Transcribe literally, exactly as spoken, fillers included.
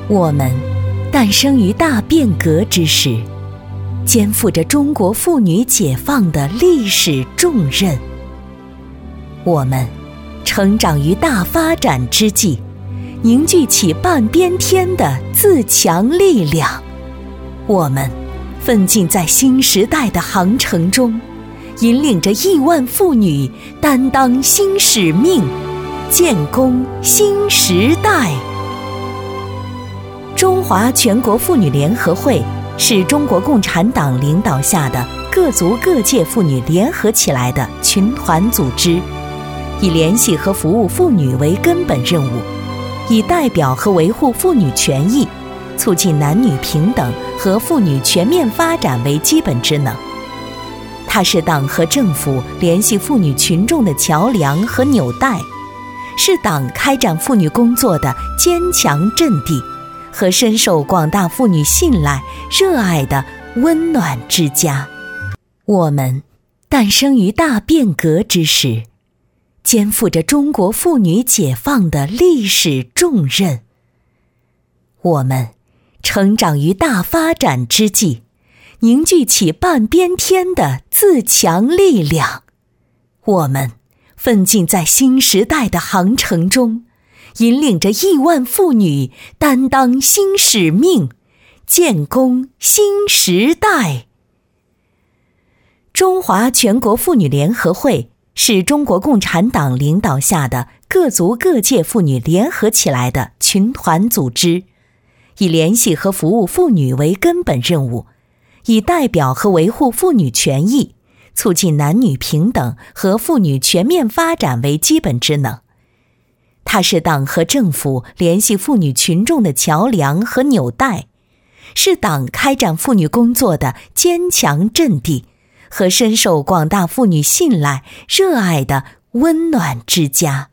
我们诞生于大变革之时，肩负着中国妇女解放的历史重任。我们成长于大发展之际，凝聚起半边天的自强力量。我们奋进在新时代的航程中，引领着亿万妇女担当新使命，建功新时代。中华全国妇女联合会是中国共产党领导下的各族各界妇女联合起来的群团组织，以联系和服务妇女为根本任务，以代表和维护妇女权益，促进男女平等和妇女全面发展为基本职能。它是党和政府联系妇女群众的桥梁和纽带，是党开展妇女工作的坚强阵地和深受广大妇女信赖热爱的温暖之家。我们诞生于大变革之时，肩负着中国妇女解放的历史重任。我们成长于大发展之际，凝聚起半边天的自强力量。我们奋进在新时代的航程中，引领着亿万妇女担当新使命，建功新时代。中华全国妇女联合会是中国共产党领导下的各族各界妇女联合起来的群团组织，以联系和服务妇女为根本任务，以代表和维护妇女权益，促进男女平等和妇女全面发展为基本职能。它是党和政府联系妇女群众的桥梁和纽带，是党开展妇女工作的坚强阵地和深受广大妇女信赖热爱的温暖之家。